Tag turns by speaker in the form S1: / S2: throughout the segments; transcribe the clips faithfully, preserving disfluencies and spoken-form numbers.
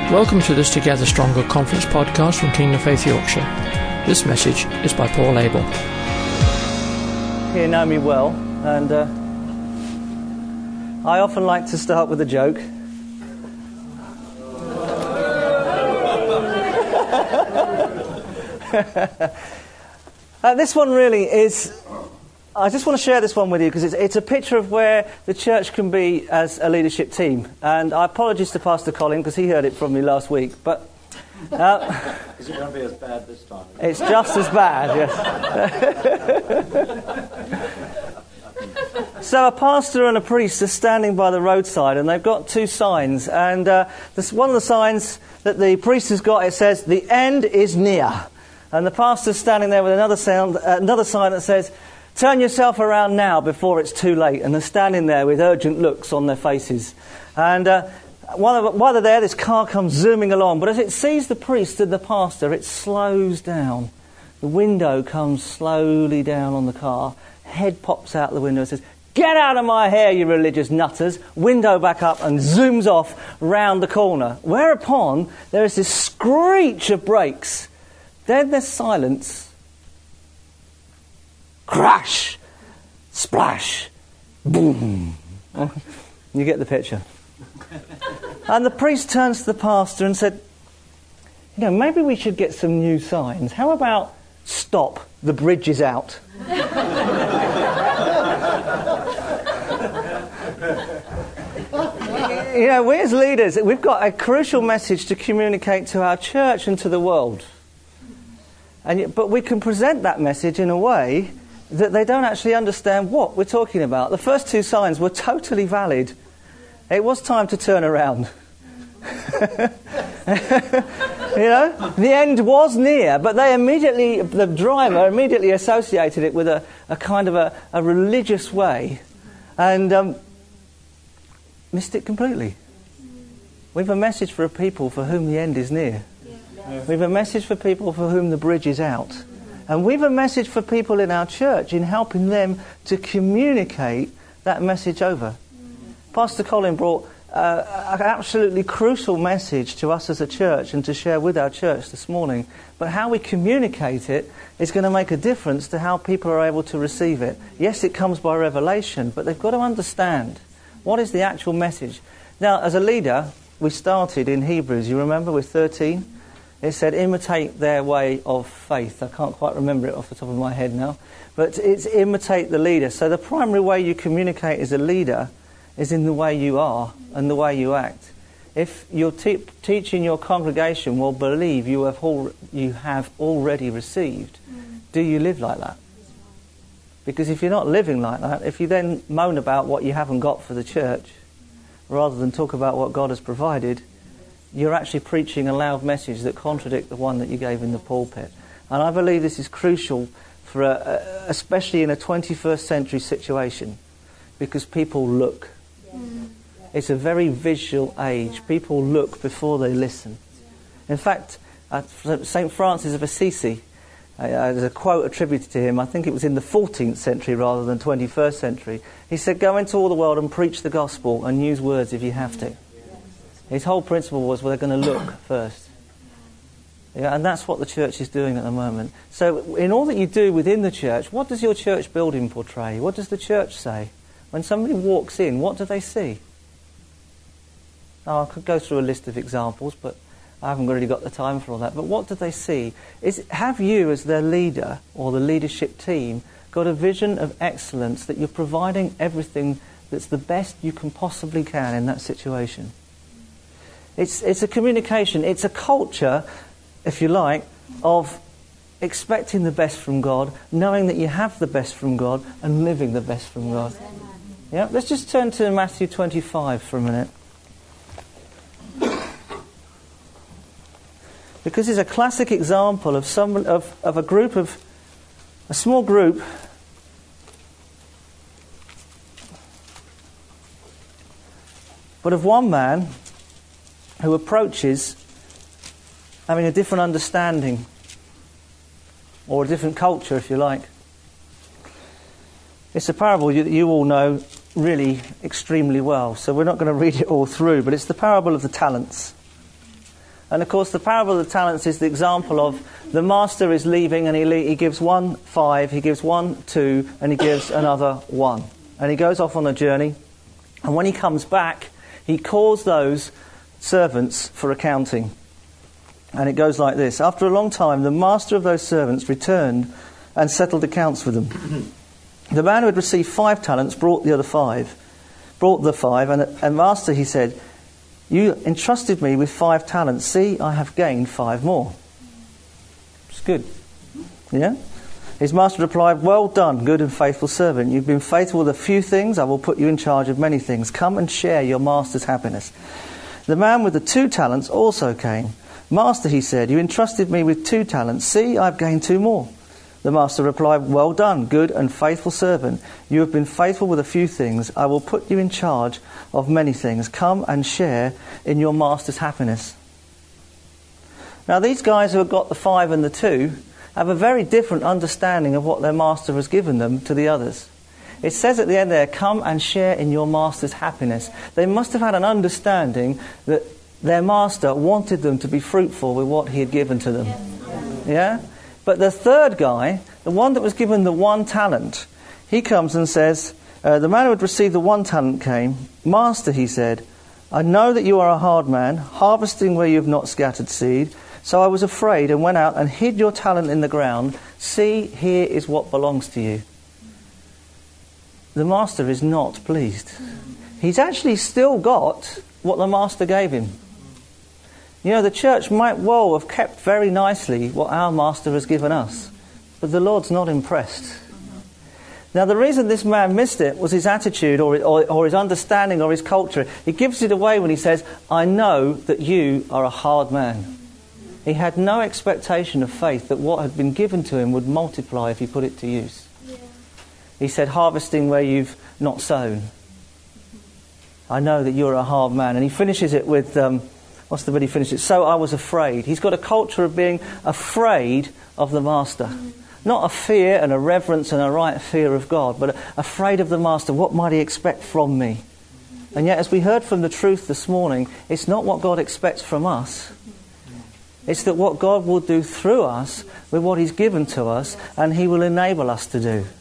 S1: Welcome to this Together Stronger conference podcast from Kingdom Faith Yorkshire. This message is by Paul Abel.
S2: You know me well, and uh, I often like to start with a joke. uh, this one really is, I just want to share this one with you because it's, it's a picture of where the church can be as a leadership team. And I apologise to Pastor Colin because he heard it from me last week, but uh,
S3: is it going to be as bad this time?
S2: It's just as bad, yes. So a pastor and a priest are standing by the roadside, and they've got two signs. And uh, this, one of the signs that the priest has got, it says, "The end is near." And the pastor's standing there with another sound, uh, another sign that says, "Turn yourself around now before it's too late." And they're standing there with urgent looks on their faces. And uh, while, while they're there, this car comes zooming along. But as it sees the priest and the pastor, it slows down. The window comes slowly down on the car. Head pops out the window and says, "Get out of my hair, you religious nutters." Window back up and zooms off round the corner. Whereupon, there is this screech of brakes. Then there's silence. Crash, splash, boom. You get the picture. And the priest turns to the pastor and said, "You know, maybe we should get some new signs. How about stop, the bridge is out?" You know, we as leaders, we've got a crucial message to communicate to our church and to the world. And yet, but we can present that message in a way that they don't actually understand what we're talking about. The first two signs were totally valid. It was time to turn around. You know, the end was near, but they immediately, the driver immediately associated it with a, a kind of a, a religious way and um, missed it completely. We've a message for a people for whom the end is near. Yeah. We've a message for people for whom the bridge is out. And we've a message for people in our church in helping them to communicate that message over. Mm. Pastor Colin brought uh, an absolutely crucial message to us as a church and to share with our church this morning. But how we communicate it is going to make a difference to how people are able to receive it. Yes, it comes by revelation, but they've got to understand what is the actual message. Now, as a leader, we started in Hebrews, you remember, with thirteen? It said, imitate their way of faith. I can't quite remember it off the top of my head now. But it's imitate the leader. So the primary way you communicate as a leader is in the way you are and the way you act. If you're te- teaching your congregation, well, believe you have, al- you have already received, mm. do you live like that? Because if you're not living like that, if you then moan about what you haven't got for the church, rather than talk about what God has provided, you're actually preaching a loud message that contradicts the one that you gave in the pulpit. And I believe this is crucial, for a, a, especially in a twenty-first century situation, because people look. Mm. It's a very visual age. People look before they listen. In fact, uh, Saint Francis of Assisi, uh, there's a quote attributed to him, I think it was in the fourteenth century rather than twenty-first century. He said, "Go into all the world and preach the gospel and use words if you have to." His whole principle was, well, they're going to look first. Yeah, and that's what the church is doing at the moment. So in all that you do within the church, what does your church building portray? What does the church say? When somebody walks in, what do they see? Oh, I could go through a list of examples, but I haven't really got the time for all that. But what do they see? Is, have you, as their leader or the leadership team, got a vision of excellence that you're providing everything that's the best you can possibly can in that situation? It's it's a communication, it's a culture, if you like, of expecting the best from God, knowing that you have the best from God, and living the best from God. Yeah, let's just turn to Matthew twenty-five for a minute. Because it's a classic example of some of, of a group of a small group but of one man who approaches having a different understanding, or a different culture, if you like. It's a parable that you all know really extremely well, so we're not going to read it all through, but it's the parable of the talents. And of course, the parable of the talents is the example of the master is leaving and he, le- he gives one five, he gives one two, and he gives another one. And he goes off on a journey. And when he comes back, he calls those servants for accounting. And it goes like this. After a long time, the master of those servants returned and settled accounts with them. The man who had received five talents brought the other five. Brought the five, and, and master, he said, you entrusted me with five talents. See, I have gained five more. It's good. Yeah? His master replied, well done, good and faithful servant. You've been faithful with a few things. I will put you in charge of many things. Come and share your master's happiness. The man with the two talents also came. Master, he said, you entrusted me with two talents. See, I've gained two more. The master replied, well done, good and faithful servant. You have been faithful with a few things. I will put you in charge of many things. Come and share in your master's happiness. Now, these guys who have got the five and the two have a very different understanding of what their master has given them to the others. It says at the end there, come and share in your master's happiness. They must have had an understanding that their master wanted them to be fruitful with what he had given to them. Yeah? But the third guy, the one that was given the one talent, he comes and says, uh, the man who had received the one talent came. Master, he said, I know that you are a hard man, harvesting where you have not scattered seed. So I was afraid and went out and hid your talent in the ground. See, here is what belongs to you. The master is not pleased. He's actually still got what the master gave him. You know, the church might well have kept very nicely what our master has given us, but the Lord's not impressed. Now, the reason this man missed it was his attitude or, or, or his understanding or his culture. He gives it away when he says, I know that you are a hard man. He had no expectation of faith that what had been given to him would multiply if he put it to use. Yeah. He said, harvesting where you've not sown. I know that you're a hard man. And he finishes it with... Um, What's the bit he finishes? So I was afraid. He's got a culture of being afraid of the master. Not a fear and a reverence and a right fear of God, but afraid of the master. What might he expect from me? And yet, as we heard from the truth this morning, it's not what God expects from us. It's that what God will do through us with what he's given to us, and he will enable us to do.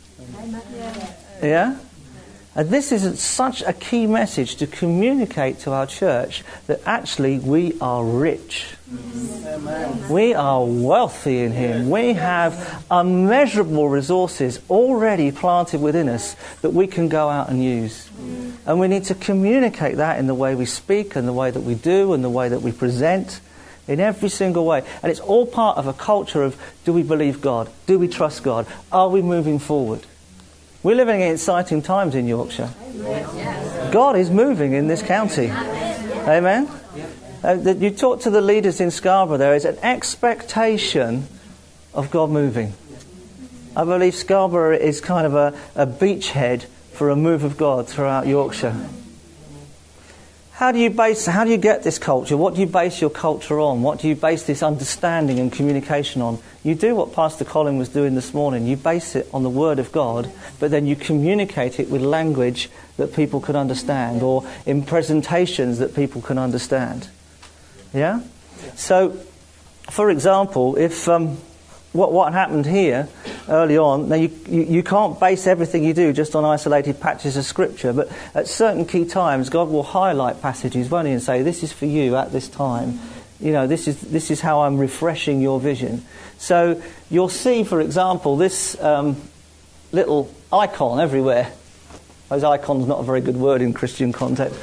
S2: Yeah? And this is such a key message to communicate to our church that actually we are rich. Amen. We are wealthy in him. We have immeasurable resources already planted within us that we can go out and use. And we need to communicate that in the way we speak and the way that we do and the way that we present, in every single way. And it's all part of a culture of, do we believe God? Do we trust God? Are we moving forward? We're living in exciting times in Yorkshire. God is moving in this county. Amen? Uh, that you talk to the leaders in Scarborough, there is an expectation of God moving. I believe Scarborough is kind of a, a beachhead for a move of God throughout Yorkshire. How do you base, how do you get this culture? What do you base your culture on? What do you base this understanding and communication on? You do what Pastor Colin was doing this morning. You base it on the Word of God, but then you communicate it with language that people can understand, or in presentations that people can understand. Yeah? So, for example, if um, what what happened here early on, now you, you you can't base everything you do just on isolated patches of Scripture, but at certain key times, God will highlight passages, won't he, and say, this is for you at this time. You know, this is this is how I'm refreshing your vision. So you'll see, for example, this um, little icon everywhere. Those icons not a very good word in Christian context.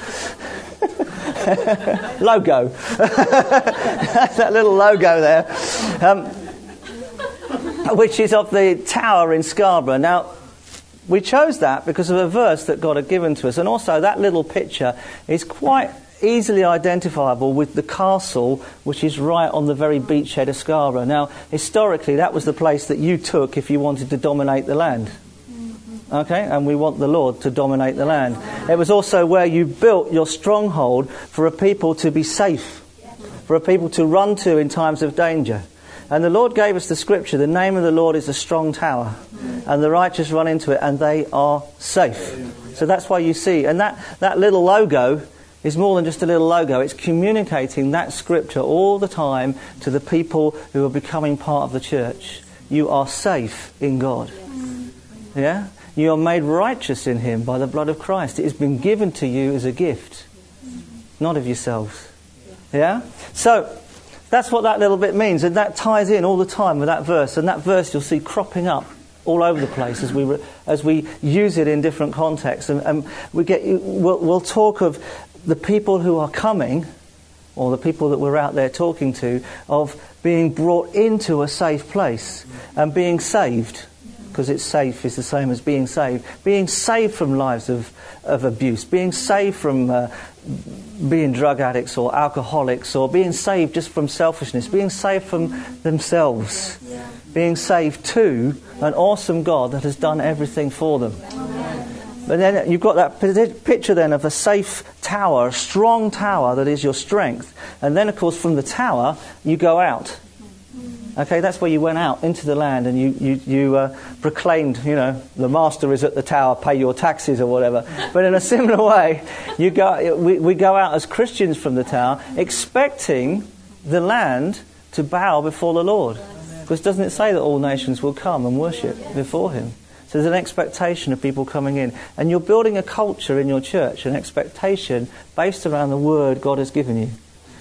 S2: Logo. That's that little logo there. Um, which is of the tower in Scarborough. Now, we chose that because of a verse that God had given to us. And also that little picture is quite easily identifiable with the castle, which is right on the very beachhead of Scarborough. Now, historically, that was the place that you took if you wanted to dominate the land. Okay, and we want the Lord to dominate the land. It was also where you built your stronghold for a people to be safe, for a people to run to in times of danger. And the Lord gave us the scripture, the name of the Lord is a strong tower, and the righteous run into it and they are safe. So that's why you see, and that, that little logo is more than just a little logo. It's communicating that scripture all the time to the people who are becoming part of the church. You are safe in God. Yeah? You are made righteous in him by the blood of Christ. It has been given to you as a gift, not of yourselves. Yeah? So, that's what that little bit means, and that ties in all the time with that verse. And that verse you'll see cropping up all over the place as we re- as we use it in different contexts. And, and we get we'll, we'll talk of the people who are coming, or the people that we're out there talking to, of being brought into a safe place and being saved, because it's safe is the same as being saved. Being saved from lives of, of abuse, being saved from uh, being drug addicts or alcoholics, or being saved just from selfishness, being saved from themselves, yeah. being saved to an awesome God that has done everything for them. Amen. But then you've got that picture then of a safe tower, a strong tower that is your strength. And then, of course, from the tower, you go out. Okay, that's where you went out into the land and you, you, you uh, proclaimed, you know, the master is at the tower, pay your taxes or whatever. But in a similar way, you go, we, we go out as Christians from the tower expecting the land to bow before the Lord. Because doesn't it say that all nations will come and worship before him? So there's an expectation of people coming in. And you're building a culture in your church, an expectation based around the word God has given you.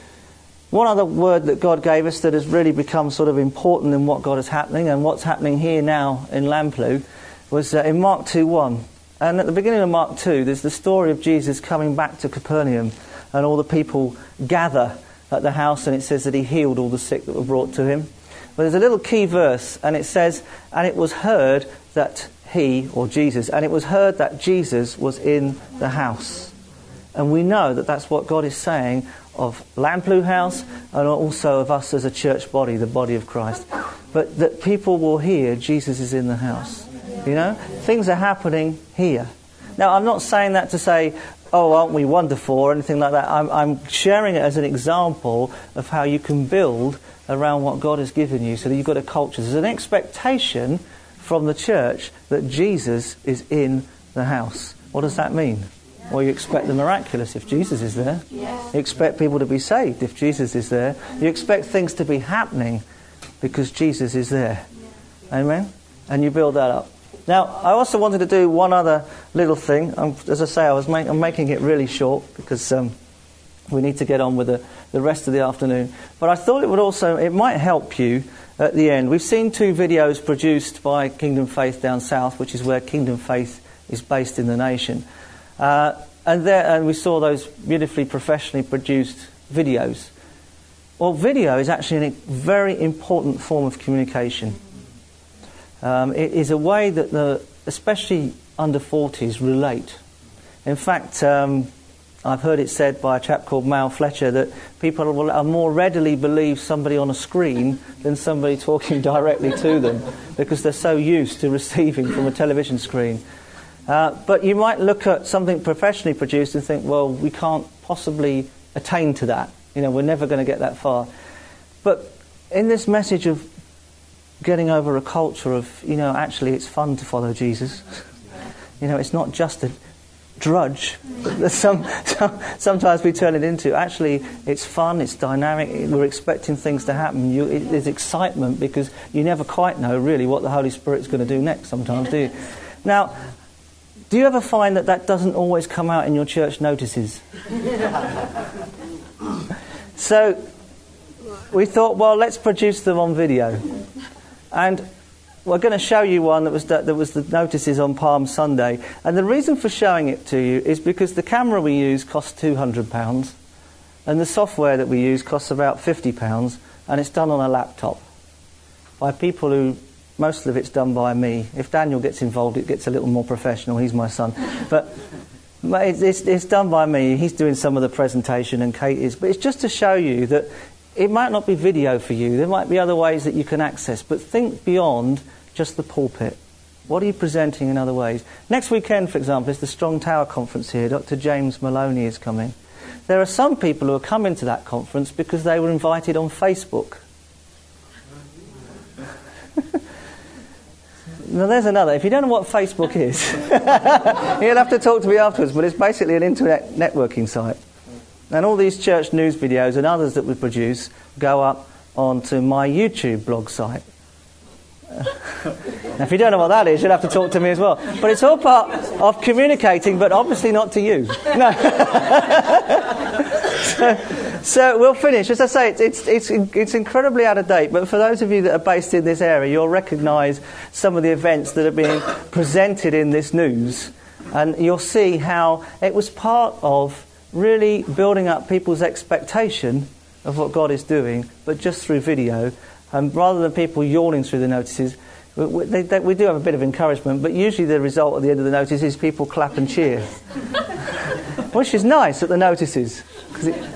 S2: One other word that God gave us that has really become sort of important in what God is happening and what's happening here now in Lamplugh was uh, in Mark two one. And at the beginning of Mark two, there's the story of Jesus coming back to Capernaum, and all the people gather at the house, and it says that he healed all the sick that were brought to him. But there's a little key verse, and it says, and it was heard that he, or Jesus, and it was heard that Jesus was in the house. And we know that that's what God is saying of Lamplugh House and also of us as a church body, the body of Christ. But that people will hear Jesus is in the house. You know? Things are happening here. Now, I'm not saying that to say, oh, aren't we wonderful or anything like that. I'm, I'm sharing it as an example of how you can build around what God has given you so that you've got a culture. There's an expectation from the church that Jesus is in the house. What does that mean? Well, you expect the miraculous if Jesus is there. Yes. You expect people to be saved if Jesus is there. You expect things to be happening because Jesus is there. Yeah. Amen? And you build that up. Now, I also wanted to do one other little thing. Um, as I say, I was make, I'm making it really short because um, we need to get on with the, the rest of the afternoon. But I thought it would also, it might help you at the end. We've seen two videos produced by Kingdom Faith down south, which is where Kingdom Faith is based in the nation. Uh, and there, and we saw those beautifully professionally produced videos. Well, video is actually a very important form of communication. Um, it is a way that the, especially under forties, relate. In fact, um, I've heard it said by a chap called Mal Fletcher that people will are more readily believe somebody on a screen than somebody talking directly to them because they're so used to receiving from a television screen. Uh, but you might look at something professionally produced and think, well, we can't possibly attain to that. You know, we're never going to get that far. But in this message of getting over a culture of, you know, actually it's fun to follow Jesus. You know, it's not just a drudge that some, some, sometimes we turn it into. Actually, it's fun, it's dynamic, we're expecting things to happen. You, it, there's excitement because you never quite know really what the Holy Spirit's going to do next sometimes, do you? Now, do you ever find that that doesn't always come out in your church notices? So we thought, well, let's produce them on video. And we're going to show you one that was that was the notices on Palm Sunday. And the reason for showing it to you is because the camera we use costs two hundred pounds and the software that we use costs about fifty pounds, and it's done on a laptop by people who... Most of it's done by me. If Daniel gets involved, it gets a little more professional. He's my son. But it's, it's, it's done by me. He's doing some of the presentation and Kate is. But it's just to show you that it might not be video for you. There might be other ways that you can access. But think beyond just the pulpit. What are you presenting in other ways? Next weekend, for example, is the Strong Tower Conference here. Doctor James Maloney is coming. There are some people who are coming to that conference because they were invited on Facebook. Now, there's another. If you don't know what Facebook is, you'll have to talk to me afterwards, but it's basically an internet networking site. And all these church news videos and others that we produce go up onto my YouTube blog site. Now, if you don't know what that is, you'll have to talk to me as well. But it's all part of communicating, but obviously not to you. No. so, so we'll finish. As I say, it's, it's, it's, it's incredibly out of date, but for those of you that are based in this area, you'll recognise some of the events that are being presented in this news, and you'll see how it was part of really building up people's expectation of what God is doing, but just through video. Um, rather than people yawning through the notices, we, we, they, they, we do have a bit of encouragement, but usually the result at the end of the notice is people clap and cheer. Which is nice at the notices. 'Cause it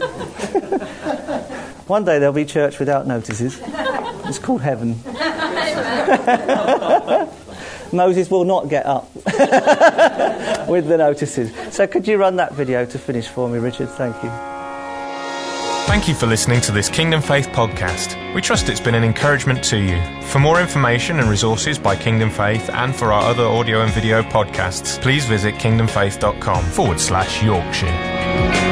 S2: One day there'll be church without notices. It's called heaven. Moses will not get up with the notices. So could you run that video to finish for me, Richard? Thank you.
S4: Thank you for listening to this Kingdom Faith podcast. We trust it's been an encouragement to you. For more information and resources by Kingdom Faith and for our other audio and video podcasts, please visit kingdomfaith.com forward slash Yorkshire.